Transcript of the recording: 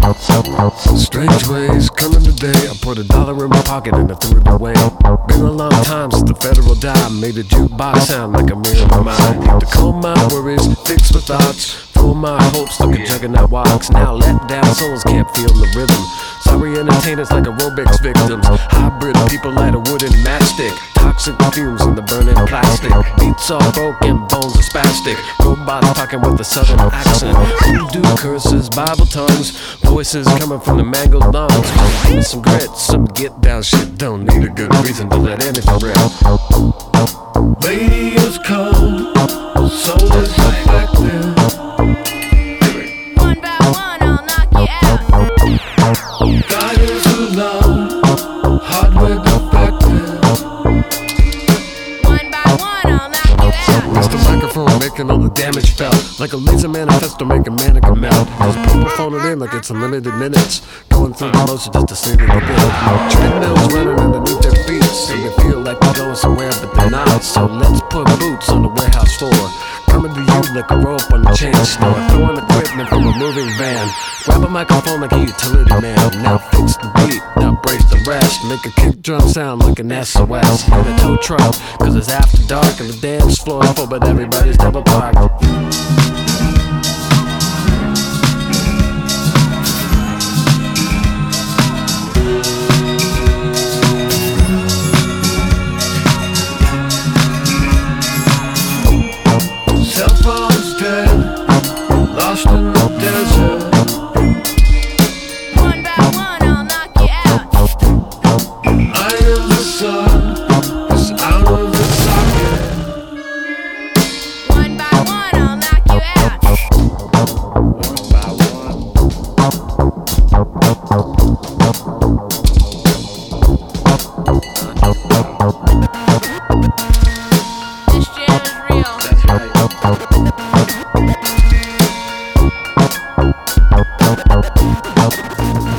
Strange ways coming today. I put $1 in my pocket and I threw it away. Been a long time since the federal dime made a jukebox sound like a mirror of mine. Need to calm my worries, fix my thoughts, full my hopes like a juggernaut walks. Now let down souls can't feel the rhythm. Sorry entertainers like aerobics victims. Hybrid people light a wooden matchstick. Toxic fumes in the burning plastic. Beats all broken, bones are spastic. Robots talking with a southern accent. Voodoo curses, Bible tongues. Voices coming from the mangled lungs. Give me some grit, some get down shit. Don't need a good reason to let anything rip. Radio's cold, soul is reflective. One by one, I'll knock you out. Guidance too low, hardware defective. One by one, I'll knock you out. It's the microphone making all the damage felt. Like a laser manifesto making mannequin melt. Just people phone it in like it's unlimited minutes. Going through the motion just to sing it a bit. Treadmills running underneath their feet. So they feel like they're going somewhere but they're not. So let's put boots on the warehouse floor. Coming to you like a rope on a chain store. Throwing equipment from a moving van. Grab a microphone like a utility man. Now fix the beat, now brace the rest. Make a kick drum sound like an SOS. Hit a tow truck, cause it's after dark. And the dance floor is full but everybody's double parked. Cell phone's dead, lost in the desert. One by one, I'll knock you out. I am the sun, it's out of the socket. One by one, I'll knock you out. One by This jam is real. That's right.